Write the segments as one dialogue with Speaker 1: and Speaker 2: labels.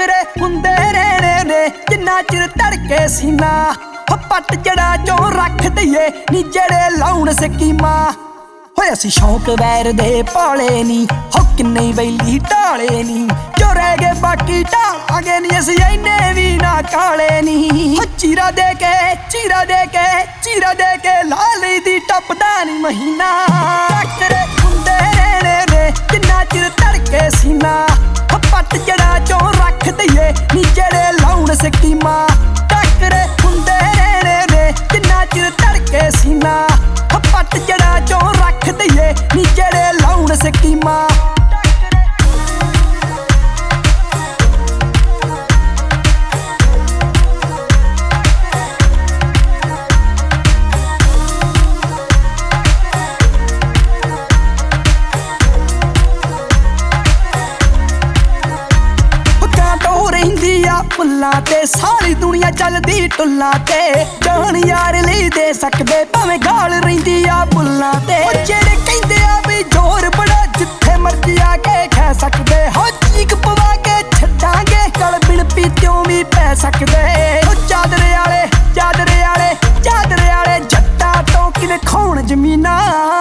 Speaker 1: ਟੱਕਰੇ ਹੁੰਦੇ ਰਹਿਣੇ ਨੇ ਜਿੰਨਾ ਚਿਰ ਧੜਕੇ ਸੀਨਾ। ਪੱਟ ਜੜਾ ਚੋਂ ਰੱਖ ਦਈਏ ਨੀ ਜਿਹੜੇ ਲਾਉਣ ਸਕੀਮਾਂ। ਹੋਏ ਅਸੀਂ ਸ਼ੌਂਕ ਵੈਰ ਦੇ ਪਾਲੇ ਨੀ ਹੋ ਕਿੰਨੇ ਵੈਲੀ ਢਾਲੇ ਨੀ ਜੋ ਰਹਿ ਗਏ ਬਾਕੀ ਢਾਲਾਂਗੇ ਨੀ ਅਸੀਂ ਇੰਨੇ ਵੀ ਨਾ ਕਾਲੇ ਨੀ। ਚੀਰਾ ਦੇ ਕੇ ਚੀਰਾ ਦੇ ਕੇ ਚੀਰਾ ਦੇ ਕੇ ਲਾ ਲਈ ਦੀ ਟੱਪਦਾ ਨੀ ਮਹੀਨਾ। ਟੱਕਰੇ ਹੁੰਦੇ ਰਹਿਣੇ ਨੇ ਜਿੰਨਾ ਚਿਰ ਧੜਕੇ ਸੀਨਾ। ਪੱਟ ਜੜਾ ਚੋਂ ਰੱਖ ਦਈਏ ਨੀ ਜਿਹੜੇ ਲਾਉਣ ਸਕੀਮਾਂ। ਟੱਕਰੇ ਹੁੰਦੇ ਰਹਿਣੇ ਨੇ ਜਿੰਨਾ ਚਿਰ ਧੜਕੇ ਸੀਨਾ। ਪੱਟ ਜੜਾ ਚੋਂ ਰੱਖ ਦਈਏ ਨੀ ਜਿਹੜੇ ਲਾਉਣ ਸਕੀਮਾਂ। ਫੁੱਲਾਂ ਤੇ ਸਾਰੀ ਦੁਨੀਆ ਚੱਲਦੀ ਟੁੱਲਾਂ ਤੇ। ਜਾਨ ਯਾਰ ਲਈ ਦੇ ਸਕਦੇ ਭਾਵੇਂ ਗਾਲ ਰਹਿੰਦੀ ਆ ਬੁੱਲਾਂ ਤੇ। ਜਿਹੜੇ ਕਹਿੰਦੇ ਆ ਵੀ ਜ਼ੋਰ ਬੜਾ ਜਿੱਥੇ ਮਰਜੀ ਆ ਕੇ ਖੈ ਸਕਦੇ। ਹੋ ਚੀਕ ਪਵਾ ਕੇ ਛੱਡਾਂਗੇ ਗਲ ਬਿਨ ਪੀਤਿਓਂ ਵੀ ਪੈ ਸਕਦੇ। ਚਾਦਰੇ ਵਾਲੇ ਚਾਦਰੇ ਵਾਲੇ ਚਾਦਰੇ ਵਾਲੇ ਜੱਟਾਂ ਤੋਂ ਕਿਵੇਂ ਖਾਉਣ ਜ਼ਮੀਨਾਂ।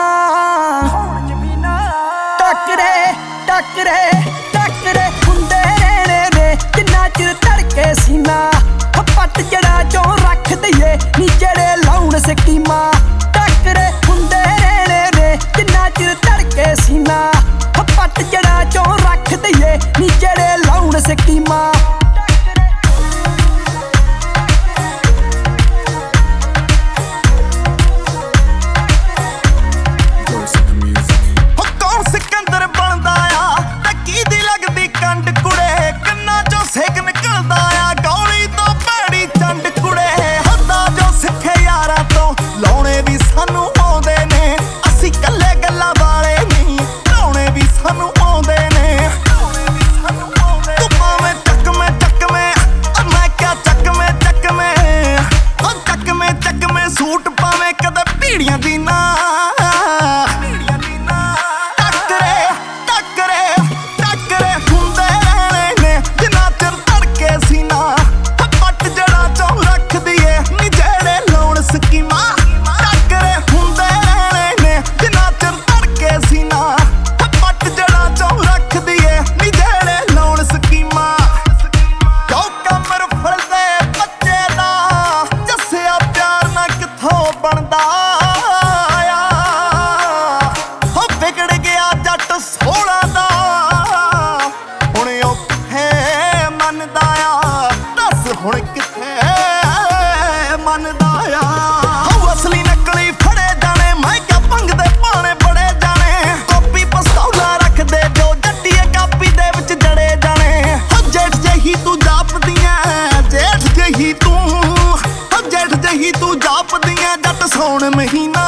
Speaker 1: ਟੱਕਰੇ ਟੱਕਰੇ ਟੱਕਰੇ ਹੁੰਦੇ ਰਹਿਣੇ ਨੇ ਜਿੰਨਾ ਚਿਰ ਧੜਕੇ ਸੀਨਾ। ਪੱਟ ਜੜਾ ਚੋਂ ਰੱਖ ਦਈਏ ਨੀ ਜਿਹੜੇ ਲਾਉਣ ਸਕੀਮਾਂ। ਟੱਕਰੇ ਹੁੰਦੇ ਰਹਿਣੇ ਨੇ ਜਿੰਨਾ ਚਿਰ ਧੜਕੇ ਸੀਨਾ। ਪੱਟ ਜੜਾ ਚੋਂ ਰੱਖ ਦਈਏ ਨੀ ਜਿਹੜੇ ਲਾਉਣ ਸਕੀਮਾਂ।
Speaker 2: ਸੂਟ ਪਾਵੇਂ ਕਦੇ ਭੀੜੀਆਂ ਦੀ ਨਾ। ਟੱਕਰੇ ਟੱਕਰੇ ਟੱਕਰੇ ਹੁੰਦੇ ਰਹਿਣੇ ਨੇ ਜਿੰਨਾ ਚਿਰ ਧੜਕੇ ਸੀਨਾ। ਪੱਟ ਜੜਾ ਚੋਂ ਰੱਖ ਦਈਏ ਨੀ ਜਿਹੜੇ ਲਾਉਣ ਸਕੀਮਾਂ। ਟੱਕਰੇ ਹੁੰਦੇ ਰਹਿਣੇ ਨੇ ਜਿੰਨਾ ਚਿਰ ਧੜਕੇ ਸੀਨਾ। ਪੱਟ ਜੜਾ ਚੋਂ ਰੱਖ ਦਈਏ ਨੀ ਜਿਹੜੇ ਲਾਉਣ ਸਕੀਮਾਂ। ਜੋ ਕਮਰ ਫੜਦੇ ਬੱਚੇ ਦਾ ਜੱਸਿਆ ਪਿਆਰ ਨਾ ਕਿੱਥੋਂ ਬਣਦਾ ਆ। ਹੋ ਵਿਗੜ ਗਿਆ ਜੱਟ ਸੋਹਣਾ ਦਾ ਹੁਣ ਉਹ ਕਿੱਥੇ ਮੰਨਦਾ ਆ। ਦੱਸ ਹੁਣ ਕਿੱਥੇ ਮੰਨਦਾ ਆ। ਹੋ ਅਸਲੀ ਨਕਲੀ ਫੜੇ ਜਾਣੇ ਮੈਂ ਕਿਆ ਭੰਗ ਦੇ ਪਾਣੇ ਬੜੇ ਜਾਣੇ। ਕਾਪੀ ਪਸਤੌਲਾ ਰੱਖਦੇ ਜੋ ਜੱਟੀਏ ਕਾਪੀ ਦੇ ਵਿੱਚ ਜੜੇ ਜਾਣੇ। ਹੋ ਜੇਠ ਜਿਹੀ ਤੂੰ ਜਾਪਦੀਆਂ ਜੇਠ ਜਿਹੀ ਤੂੰ। ਹੋ ਜੇਠ ਜਿਹੀ ਤੂੰ ਜਾਪਦੀਆਂ ਜੱਟ ਸੌਣ ਮਹੀਨਾ।